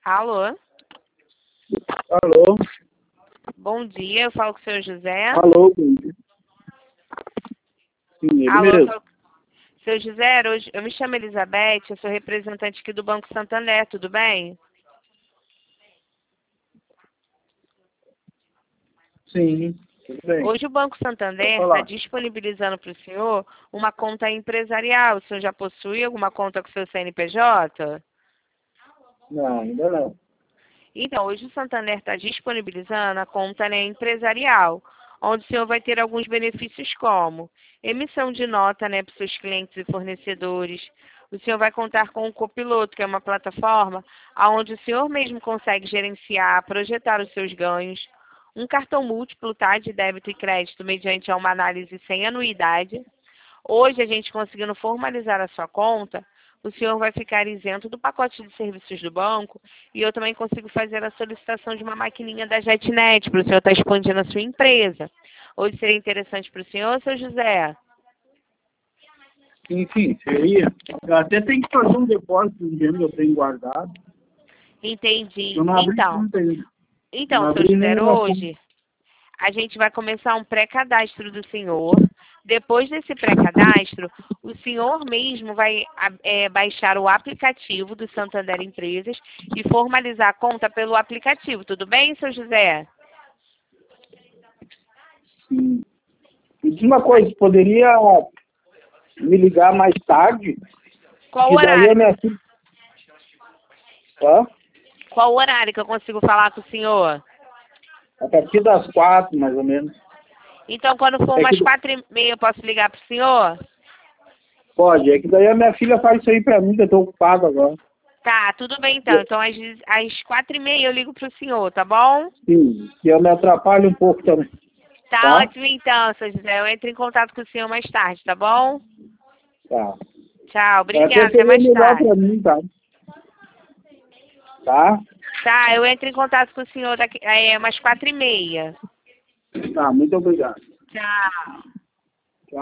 Alô? Alô? Bom dia, eu falo com o senhor José. Alô, bom dia. Sim, ele Alô, mesmo. Seu José, hoje, eu me chamo Elizabeth, eu sou representante aqui do Banco Santander, tudo bem? Sim, tudo bem. Hoje o Banco Santander Pode está falar. disponibilizando para o senhor uma conta empresarial. O senhor já possui alguma conta com seu CNPJ? Não, ainda não. Então, hoje o Santander está disponibilizando a conta, né, empresarial, onde o senhor vai ter alguns benefícios como emissão de nota, né, para os seus clientes e fornecedores. O senhor vai contar com o Copiloto, que é uma plataforma onde o senhor mesmo consegue gerenciar, projetar os seus ganhos. Um cartão múltiplo, tá, de débito e crédito mediante uma análise sem anuidade. Hoje, a gente conseguindo formalizar a sua conta, o senhor vai ficar isento do pacote de serviços do banco e eu também consigo fazer a solicitação de uma maquininha da JetNet para o senhor estar expandindo a sua empresa. Hoje seria interessante para o senhor, seu José? Enfim, seria. Eu até tenho que fazer um depósito do dinheiro que eu tenho guardado. Entendi. Eu não abri conta ainda. Não Então, seu abri José, nenhuma conta. hoje a gente vai começar um pré-cadastro do senhor. Depois desse pré-cadastro, o senhor mesmo vai baixar o aplicativo do Santander Empresas e formalizar a conta pelo aplicativo. Tudo bem, seu José? Sim. Me diz uma coisa, poderia me ligar mais tarde? Qual Que daí a horário? minha filha... Hã? Qual horário que eu consigo falar com o senhor? A partir das 4, mais ou menos. Então, quando for É umas que... 4h30, eu posso ligar para o senhor? Pode, é que daí a minha filha faz isso aí pra mim, que eu tô ocupado agora. Tá, tudo bem então. Então, às 4h30 eu ligo para o senhor, tá bom? Sim, que eu me atrapalho um pouco também. Tá Tá? ótimo então, seu José. Eu entro em contato com o senhor mais tarde, tá bom? Tá. Tchau, Até obrigada. Até seria mais melhor tarde. pra mim, tá? Tá? Tá, eu entro em contato com o senhor daqui, umas 4h30. Tá, muito obrigado. Tchau.